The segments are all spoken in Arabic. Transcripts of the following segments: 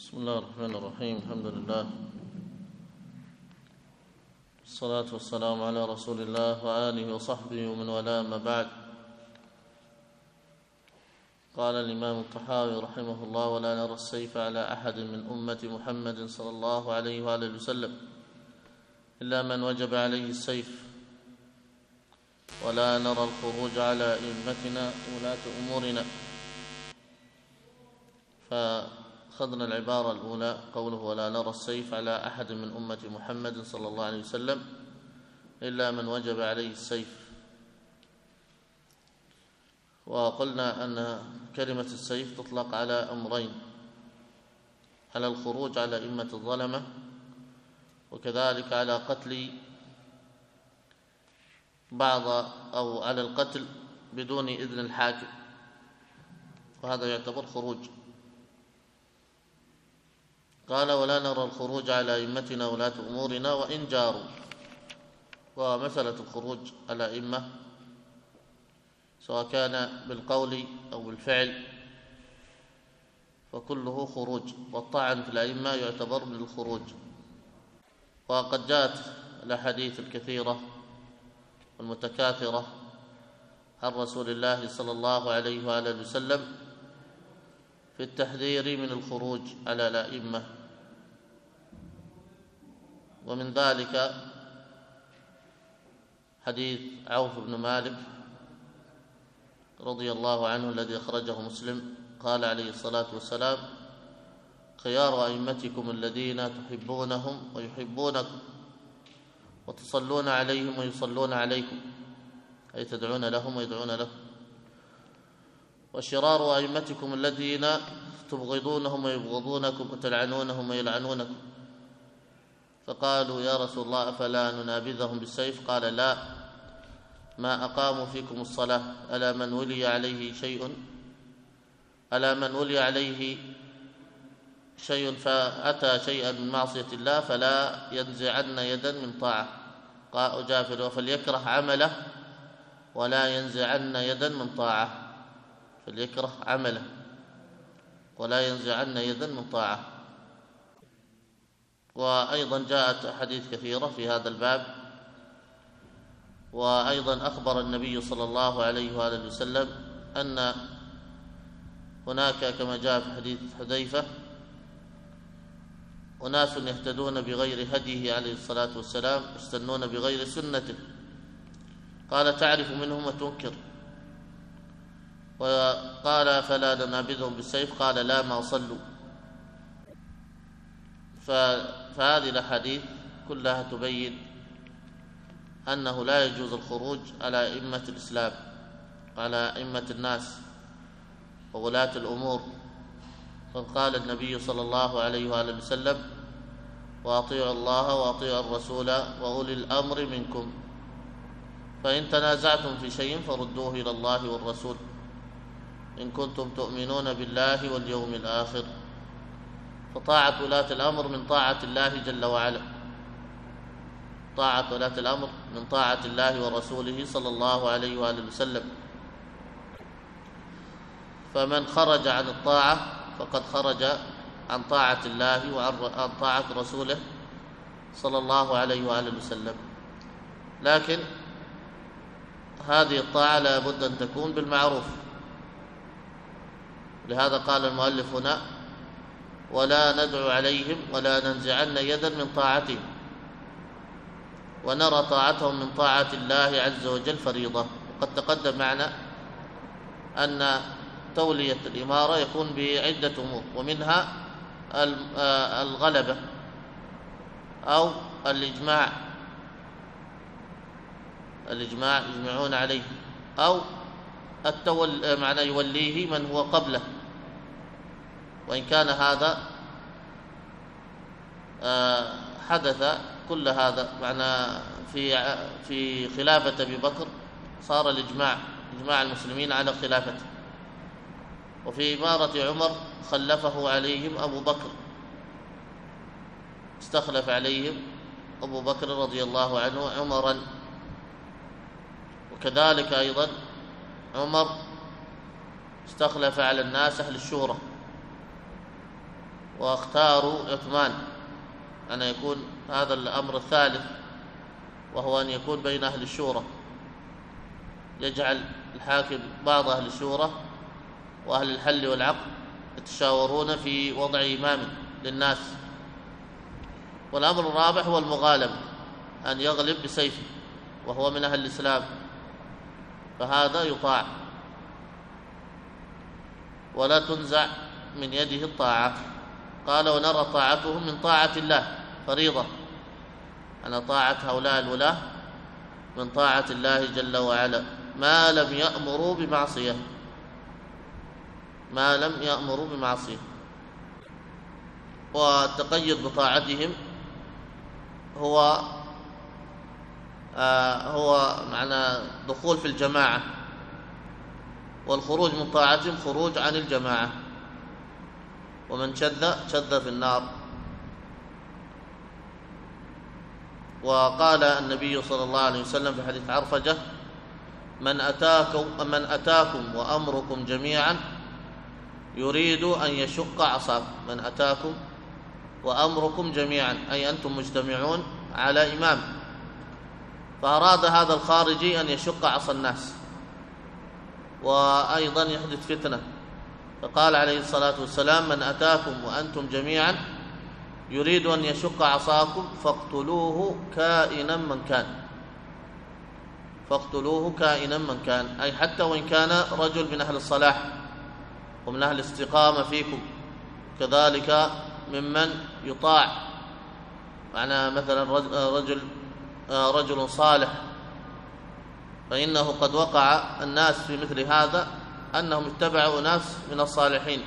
بسم الله الرحمن الرحيم. الحمد لله والصلاة والسلام على رسول الله وآله وصحبه ومن والاه، ما بعد. قال الإمام الطحاوي رحمه الله: ولا نرى السيف على أحد من أمة محمد صلى الله عليه وآله وسلم إلا من وجب عليه السيف، ولا نرى الخروج على أئمتنا ولاة أمورنا. فأخذنا العبارة الأولى قوله: ولا نرى السيف على أحد من أمة محمد صلى الله عليه وسلم إلا من وجب عليه السيف. وقلنا أن كلمة السيف تطلق على أمرين: على الخروج على أئمة الظلمة، وكذلك على قتل بعض أو على القتل بدون إذن الحاكم، وهذا يعتبر خروج. قال: ولا نرى الخروج على أئمتنا ولاة أمورنا وإن جاروا. ومسألة الخروج على أئمة سواء كان بالقول أو بالفعل فكله خروج، والطعن في الأئمة يعتبر من الخروج. وقد جاءت الأحاديث الكثيرة والمتكاثرة عن رسول الله صلى الله عليه وآله وسلم في التحذير من الخروج على الأئمة، ومن ذلك حديث عوف بن مالك رضي الله عنه الذي أخرجه مسلم، قال عليه الصلاة والسلام: خيار أئمتكم الذين تحبونهم ويحبونكم وتصلون عليهم ويصلون عليكم، أي تدعون لهم ويدعون لكم، وشرار أئمتكم الذين تبغضونهم ويبغضونكم وتلعنونهم ويلعنونكم. فقالوا: يا رسول الله أفلا ننابذهم بالسيف؟ قال: لا، ما أقاموا فيكم الصلاة. ألا من ولي عليه شيء فأتى شيئا من معصية الله فلا ينزعن يدا من طاعة. قال جابر: فليكره عمله ولا ينزعن يدا من طاعة. فليكره عمله ولا ينزعن يدا من طاعة. وأيضا جاءت أحاديث كثيرة في هذا الباب. وأيضا أخبر النبي صلى الله عليه وآله وسلم أن هناك كما جاء في حديث حذيفة أناس يهتدون بغير هديه عليه الصلاة والسلام، يستنون بغير سنته. قال: تعرف منهم وتنكر. وقال: فلا ننابذهم بالسيف؟ قال: لا، ما صلوا. فهذه الأحاديث كلها تبين أنه لا يجوز الخروج على أئمة الإسلام، على أئمة الناس وولاة الأمور. فقال النبي صلى الله عليه وآله وسلم: وأطيعوا الله وأطيعوا الرسول وأولي الأمر منكم، فإن تنازعتم في شيء فردوه إلى الله والرسول إن كنتم تؤمنون بالله واليوم الآخر. فطاعة ولاة الأمر من طاعة الله جل وعلا، طاعة ولاة الأمر من طاعة الله ورسوله صلى الله عليه وآله وسلم. فمن خرج عن الطاعة فقد خرج عن طاعة الله وعن طاعة رسوله صلى الله عليه وآله وسلم. لكن هذه الطاعة لا بد أن تكون بالمعروف. لهذا قال المؤلف هنا: ولا ندعو عليهم ولا ننزعن يدا من طاعتهم، ونرى طاعتهم من طاعة الله عز وجل فريضة. وقد تقدم معنا أن تولية الإمارة يكون بعدة أمور، ومنها الغلبة أو الإجماع يجمعون عليه، أو معنى يوليه من هو قبله. وإن كان هذا حدث كل هذا معنى في خلافة أبي بكر صار إجماع المسلمين على خلافته، وفي إمارة عمر خلفه عليهم أبو بكر، استخلف عليهم أبو بكر رضي الله عنه عمرا. وكذلك أيضا عمر استخلف على الناس أهل الشورى، واختاروا عثمان أن يكون هذا الأمر الثالث، وهو أن يكون بين أهل الشورى، يجعل الحاكم بعض أهل الشورى وأهل الحل والعقد يتشاورون في وضع إمام للناس. والأمر الرابع هو المغالبة، أن يغلب بسيفه وهو من أهل الإسلام، فهذا يطاع ولا تنزع من يده الطاعة. قال ونرى طاعتهم من طاعة الله فريضة، أن طاعة هؤلاء الولاة من طاعة الله جل وعلا ما لم يأمروا بمعصية، ما لم يأمروا بمعصية. والتقيد بطاعتهم هو معنى دخول في الجماعة، والخروج من طاعتهم خروج عن الجماعة، ومن شذ في النار. وقال النبي صلى الله عليه وسلم في حديث عرفجة: من أتاكم وأمركم جميعا يريد أن يشق عصاكم. من أتاكم وأمركم جميعا أي أنتم مجتمعون على إمام، فأراد هذا الخارجي أن يشق عصا الناس وأيضا يحدث فتنة، فقال عليه الصلاة والسلام: من أتاكم وأنتم جميعا يريد أن يشق عصاكم فاقتلوه كائنا من كان. فاقتلوه كائنا من كان، أي حتى وإن كان رجل من أهل الصلاح ومن أهل الاستقامة فيكم، كذلك ممن يطاع، معنى مثلا رجل صالح، فإنه قد وقع الناس في مثل هذا أنهم اتبعوا ناس من الصالحين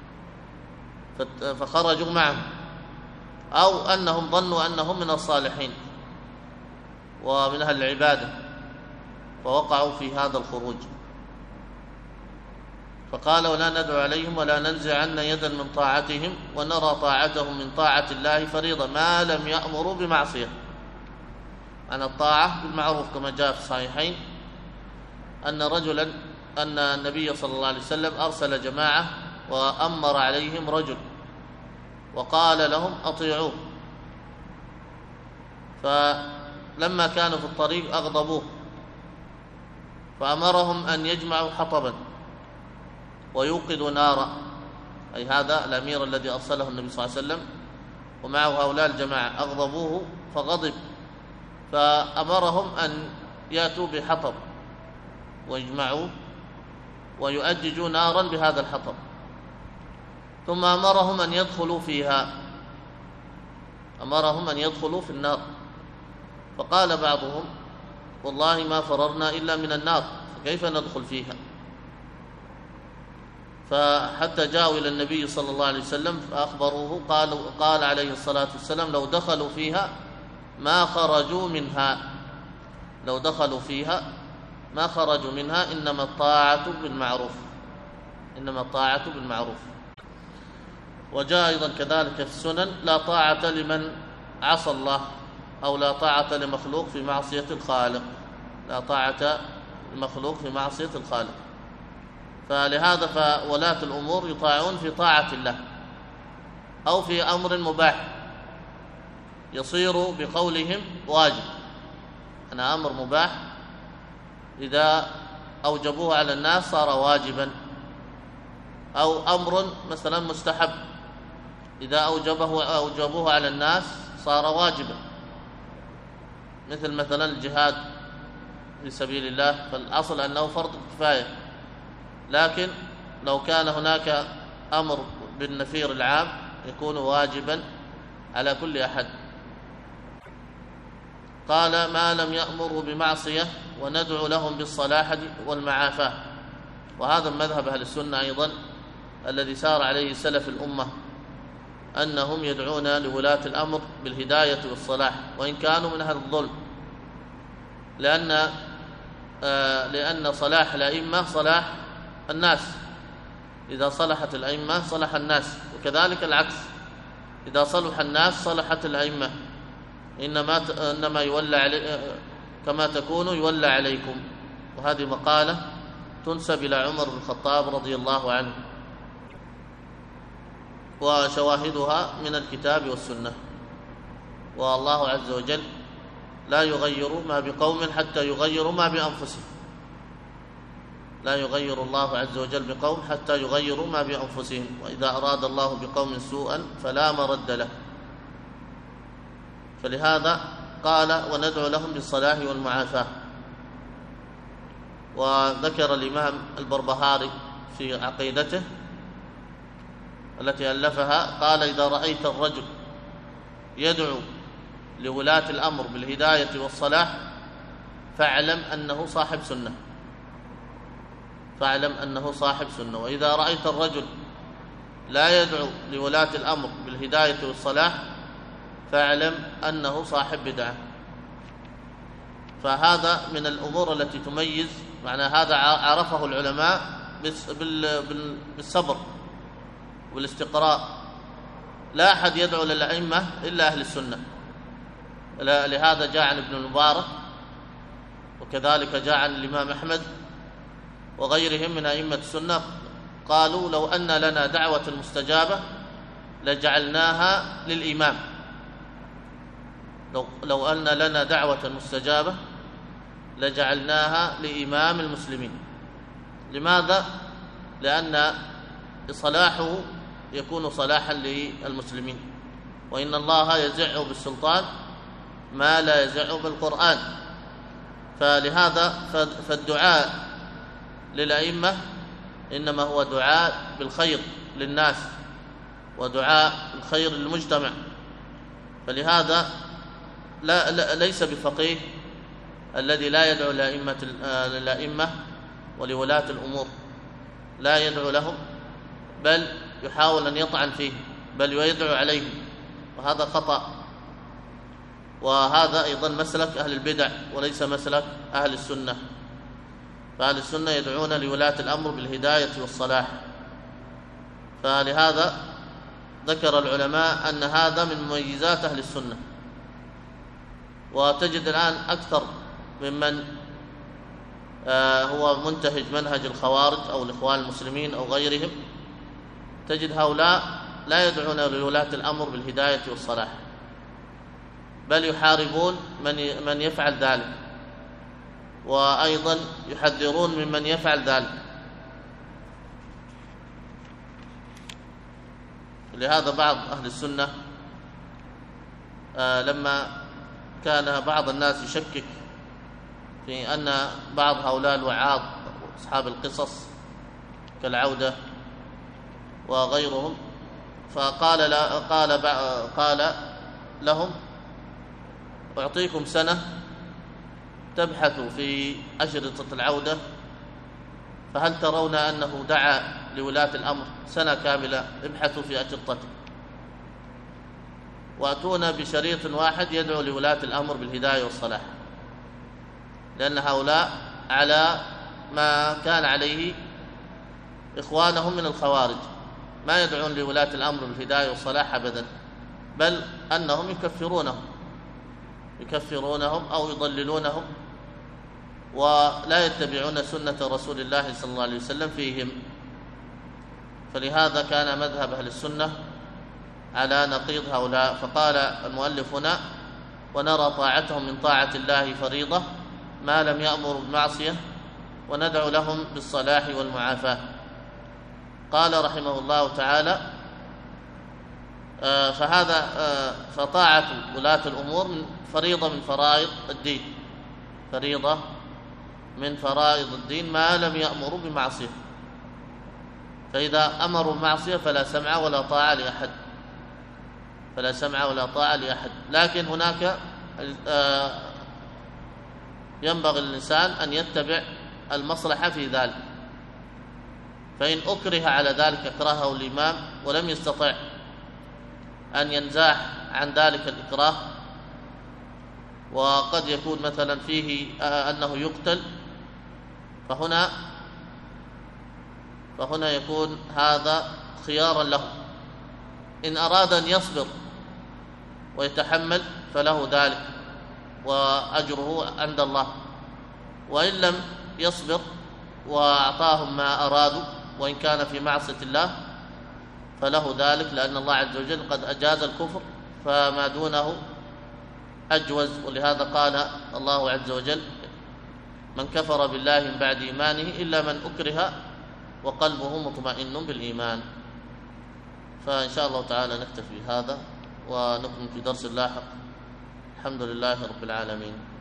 فخرجوا معهم، أو أنهم ظنوا أنهم من الصالحين ومن أهل العبادة فوقعوا في هذا الخروج. فقال: ولا ندعو عليهم ولا ننزعن يدا من طاعتهم ونرى طاعتهم من طاعة الله فريضة ما لم يأمروا بمعصية. عن الطاعة بالمعروف كما جاء في الصحيحين أن النبي صلى الله عليه وسلم أرسل جماعة وأمر عليهم رجل وقال لهم: أطيعوه. فلما كانوا في الطريق أغضبوه فأمرهم أن يجمعوا حطبا ويوقدوا نارا، أي هذا الأمير الذي أرسله النبي صلى الله عليه وسلم ومعه هؤلاء الجماعة أغضبوه فغضب، فأمرهم أن يأتوا بحطب ويجمعوا ويؤججوا نارا بهذا الحطب، ثم أمرهم أن يدخلوا فيها، أمرهم أن يدخلوا في النار. فقال بعضهم: والله ما فررنا إلا من النار، فكيف ندخل فيها؟ فحتى جاءوا إلى النبي صلى الله عليه وسلم فأخبروه، قال عليه الصلاة والسلام: لو دخلوا فيها ما خرجوا منها، لو دخلوا فيها ما خرجوا منها، إنما الطاعة بالمعروف، إنما الطاعة بالمعروف. وجاء أيضا كذلك في السنن: لا طاعة لمن عصى الله، أو لا طاعة لمخلوق في معصية الخالق، لا طاعة لمخلوق في معصية الخالق. فلهذا فولاة الأمور يطاعون في طاعة الله أو في أمر مباح يصير بقولهم واجب. أنا أمر مباح إذا أوجبوه على الناس صار واجبا، أو أمر مثلا مستحب إذا أوجبوه على الناس صار واجبا، مثلا الجهاد في سبيل الله، فالأصل أنه فرض كفاية، لكن لو كان هناك أمر بالنفير العام يكون واجبا على كل أحد. قال: ما لم يأمروا بمعصية وندعو لهم بالصلاح والمعافاة. وهذا مذهب أهل السنة أيضا الذي سار عليه سلف الأمة، أنهم يدعون لولاة الأمر بالهداية والصلاح وإن كانوا من أهل الظلم، لأن صلاح الأئمة صلاح الناس، إذا صلحت الأئمة صلح الناس، وكذلك العكس، إذا صلح الناس صلحت الأئمة. إنما يولى كما تكونوا يولى عليكم. وهذه مقالة تنسب إلى عمر بن الخطاب رضي الله عنه. وشواهدها من الكتاب والسنة. والله عز وجل لا يغير ما بقوم حتى يغيروا ما بأنفسهم، لا يغير الله عز وجل بقوم حتى يغيروا ما بأنفسهم، وإذا أراد الله بقوم سوءا فلا مرد له. فلهذا قال وندعو لهم بالصلاح والمعافاة. وذكر الإمام البربهاري في عقيدته التي ألفها قال إذا رأيت الرجل يدعو لولاة الأمر بالهداية والصلاح فاعلم أنه صاحب سنة، فاعلم أنه صاحب سنة. وإذا رأيت الرجل لا يدعو لولاة الأمر بالهداية والصلاح فاعلم أنه صاحب بدعة. فهذا من الأمور التي تميز، معنى هذا عرفه العلماء بالصبر والاستقراء. لا أحد يدعو للأئمة إلا أهل السنة. لهذا جاء عن ابن المبارك، وكذلك جاء عن الإمام أحمد وغيرهم من أئمة السنة، قالوا لو أن لنا دعوة مستجابة لجعلناها للإمام، لو أن لنا دعوة مستجابة لجعلناها لإمام المسلمين. لماذا؟ لأن صلاحه يكون صلاحا للمسلمين، وإن الله يزع بالسلطان ما لا يزع بالقرآن. فلهذا فالدعاء للأئمة إنما هو دعاء بالخير للناس ودعاء الخير للمجتمع. فلهذا ليس بفقيه الذي لا يدعو للأئمة ولولاة الأمور، لا يدعو لهم، بل يحاول أن يطعن فيه، بل ويدعو عليهم، وهذا خطأ. وهذا أيضا مسلك أهل البدع وليس مسلك أهل السنة. فأهل السنة يدعون لولاة الأمر بالهداية والصلاح. فلهذا ذكر العلماء أن هذا من مميزات أهل السنة. وتجد الآن أكثر ممن هو منتهج منهج الخوارج أو الإخوان المسلمين أو غيرهم، تجد هؤلاء لا يدعون لولاة الأمر بالهداية والصلاح، بل يحاربون من يفعل ذلك، وأيضا يحذرون ممن يفعل ذلك. لهذا بعض أهل السنة لما كان بعض الناس يشكك في أن بعض هؤلاء الوعاظ أصحاب القصص كالعودة وغيرهم، قال لهم أعطيكم سنة تبحثوا في أشرطة العودة، فهل ترون أنه دعا لولاة الأمر؟ سنة كاملة ابحثوا في أشرطته، وأتونا بشريط واحد يدعو لولاة الأمر بالهداية والصلاح، لأن هؤلاء على ما كان عليه إخوانهم من الخوارج، ما يدعون لولاة الأمر بالهداية والصلاح أبدا، بل أنهم يكفرونهم أو يضللونهم، ولا يتبعون سنة رسول الله صلى الله عليه وسلم فيهم. فلهذا كان مذهب أهل السنة على نقيض هؤلاء. فقال المؤلف هنا ونرى طاعتهم من طاعة الله فريضة ما لم يأمروا بمعصية وندعو لهم بالصلاح والمعافاة. قال رحمه الله تعالى فطاعة ولاة الأمور فريضة من فرائض الدين، فريضة من فرائض الدين ما لم يأمروا بمعصية، فإذا أمروا بمعصية فلا سمع ولا طاعة لأحد، فلا سمع ولا طاعة لأحد. لكن هناك ينبغي للإنسان أن يتبع المصلحة في ذلك، فإن أكره على ذلك أكرهه الإمام ولم يستطع أن ينزاح عن ذلك الإكراه، وقد يكون مثلا فيه أنه يقتل، فهنا يكون هذا خيارا له. إن أراد أن يصبر ويتحمل فله ذلك وأجره عند الله، وإن لم يصبر وأعطاهم ما أرادوا وإن كان في معصية الله فله ذلك، لأن الله عز وجل قد أجاز الكفر، فما دونه أجوز. ولهذا قال الله عز وجل: من كفر بالله من بعد إيمانه إلا من أكره وقلبه مطمئن بالإيمان. فإن شاء الله تعالى نكتفي بهذا ونكمل في درس لاحق. الحمد لله رب العالمين.